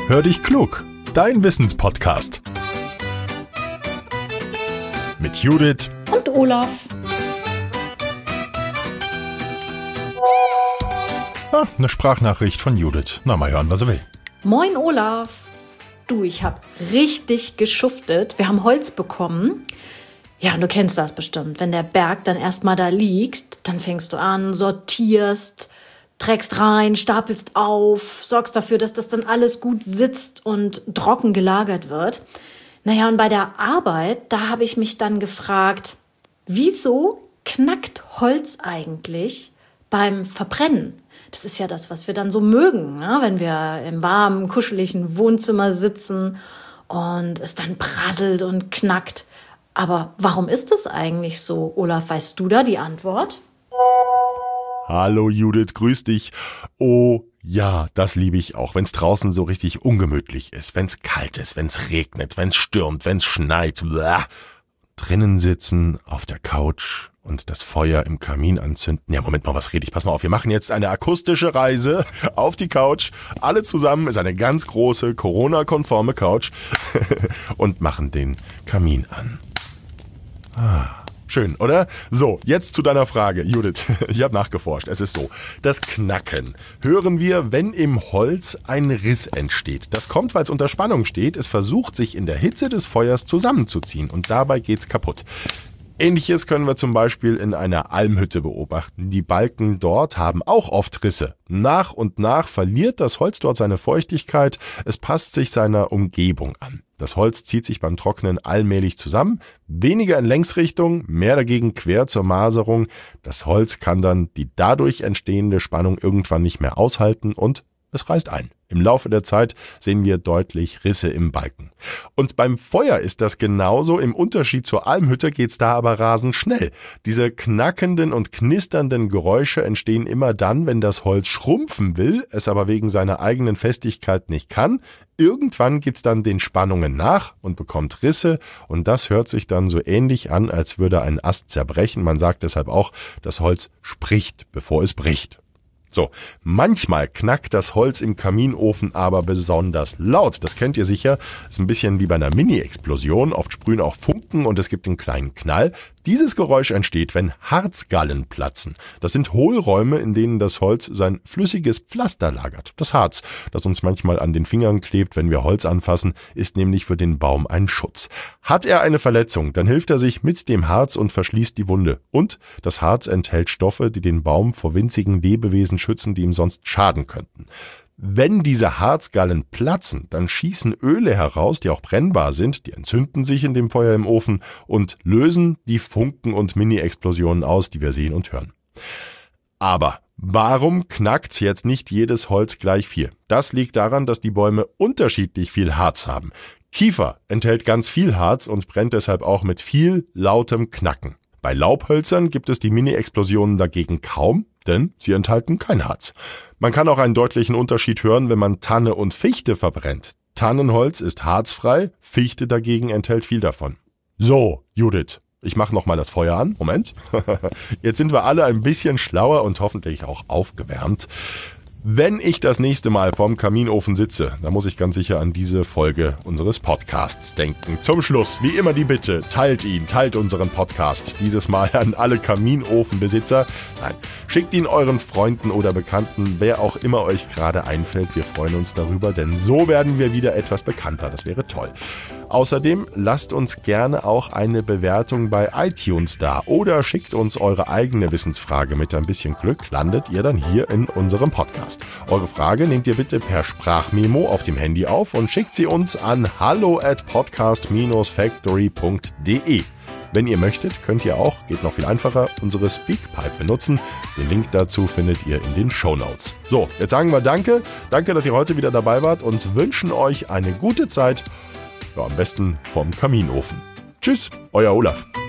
Hör dich klug, dein Wissenspodcast. Mit Judith und Olaf. Eine Sprachnachricht von Judith. Na, mal hören, was er will. Moin Olaf. Du, ich habe richtig geschuftet. Wir haben Holz bekommen. Ja, und du kennst das bestimmt. Wenn der Berg dann erstmal da liegt, dann fängst du an, sortierst, trägst rein, stapelst auf, sorgst dafür, dass das dann alles gut sitzt und trocken gelagert wird. Naja, und bei der Arbeit, da habe ich mich dann gefragt, wieso knackt Holz eigentlich beim Verbrennen? Das ist ja das, was wir dann so mögen, ne? Wenn wir im warmen, kuscheligen Wohnzimmer sitzen und es dann prasselt und knackt. Aber warum ist das eigentlich so? Olaf, weißt du da die Antwort? Hallo Judith, grüß dich. Oh ja, das liebe ich auch, wenn es draußen so richtig ungemütlich ist, wenn es kalt ist, wenn es regnet, wenn es stürmt, wenn es schneit. Blah. Drinnen sitzen, auf der Couch und das Feuer im Kamin anzünden. Ja, Moment mal, was rede ich? Pass mal auf, wir machen jetzt eine akustische Reise auf die Couch. Alle zusammen, ist eine ganz große, Corona-konforme Couch und machen den Kamin an. Schön, oder? So, jetzt zu deiner Frage, Judith. Ich habe nachgeforscht. Es ist so, das Knacken hören wir, wenn im Holz ein Riss entsteht. Das kommt, weil es unter Spannung steht. Es versucht, sich in der Hitze des Feuers zusammenzuziehen und dabei geht's kaputt. Ähnliches können wir zum Beispiel in einer Almhütte beobachten. Die Balken dort haben auch oft Risse. Nach und nach verliert das Holz dort seine Feuchtigkeit. Es passt sich seiner Umgebung an. Das Holz zieht sich beim Trocknen allmählich zusammen, weniger in Längsrichtung, mehr dagegen quer zur Maserung. Das Holz kann dann die dadurch entstehende Spannung irgendwann nicht mehr aushalten und es reißt ein. Im Laufe der Zeit sehen wir deutlich Risse im Balken. Und beim Feuer ist das genauso. Im Unterschied zur Almhütte geht's da aber rasend schnell. Diese knackenden und knisternden Geräusche entstehen immer dann, wenn das Holz schrumpfen will, es aber wegen seiner eigenen Festigkeit nicht kann. Irgendwann gibt's dann den Spannungen nach und bekommt Risse und das hört sich dann so ähnlich an, als würde ein Ast zerbrechen. Man sagt deshalb auch, das Holz spricht, bevor es bricht. So, manchmal knackt das Holz im Kaminofen aber besonders laut. Das kennt ihr sicher. Ist ein bisschen wie bei einer Mini-Explosion. Oft sprühen auch Funken und es gibt einen kleinen Knall. Dieses Geräusch entsteht, wenn Harzgallen platzen. Das sind Hohlräume, in denen das Holz sein flüssiges Pflaster lagert. Das Harz, das uns manchmal an den Fingern klebt, wenn wir Holz anfassen, ist nämlich für den Baum ein Schutz. Hat er eine Verletzung, dann hilft er sich mit dem Harz und verschließt die Wunde. Und das Harz enthält Stoffe, die den Baum vor winzigen Lebewesen schützen, die ihm sonst schaden könnten. Wenn diese Harzgallen platzen, dann schießen Öle heraus, die auch brennbar sind, die entzünden sich in dem Feuer im Ofen und lösen die Funken und Mini-Explosionen aus, die wir sehen und hören. Aber warum knackt jetzt nicht jedes Holz gleich viel? Das liegt daran, dass die Bäume unterschiedlich viel Harz haben. Kiefer enthält ganz viel Harz und brennt deshalb auch mit viel lautem Knacken. Bei Laubhölzern gibt es die Mini-Explosionen dagegen kaum, denn sie enthalten kein Harz. Man kann auch einen deutlichen Unterschied hören, wenn man Tanne und Fichte verbrennt. Tannenholz ist harzfrei, Fichte dagegen enthält viel davon. So, Judith, ich mache nochmal das Feuer an. Moment. Jetzt sind wir alle ein bisschen schlauer und hoffentlich auch aufgewärmt. Wenn ich das nächste Mal vorm Kaminofen sitze, dann muss ich ganz sicher an diese Folge unseres Podcasts denken. Zum Schluss, wie immer die Bitte, teilt unseren Podcast. Dieses Mal an alle Kaminofenbesitzer. Nein, schickt ihn euren Freunden oder Bekannten, wer auch immer euch gerade einfällt. Wir freuen uns darüber, denn so werden wir wieder etwas bekannter. Das wäre toll. Außerdem lasst uns gerne auch eine Bewertung bei iTunes da oder schickt uns eure eigene Wissensfrage. Mit ein bisschen Glück landet ihr dann hier in unserem Podcast. Eure Frage nehmt ihr bitte per Sprachmemo auf dem Handy auf und schickt sie uns an hallo@podcast-factory.de. Wenn ihr möchtet, könnt ihr auch, geht noch viel einfacher, unsere Speakpipe benutzen. Den Link dazu findet ihr in den Shownotes. So, jetzt sagen wir Danke, dass ihr heute wieder dabei wart und wünschen euch eine gute Zeit. Ja, am besten vom Kaminofen. Tschüss, euer Olaf.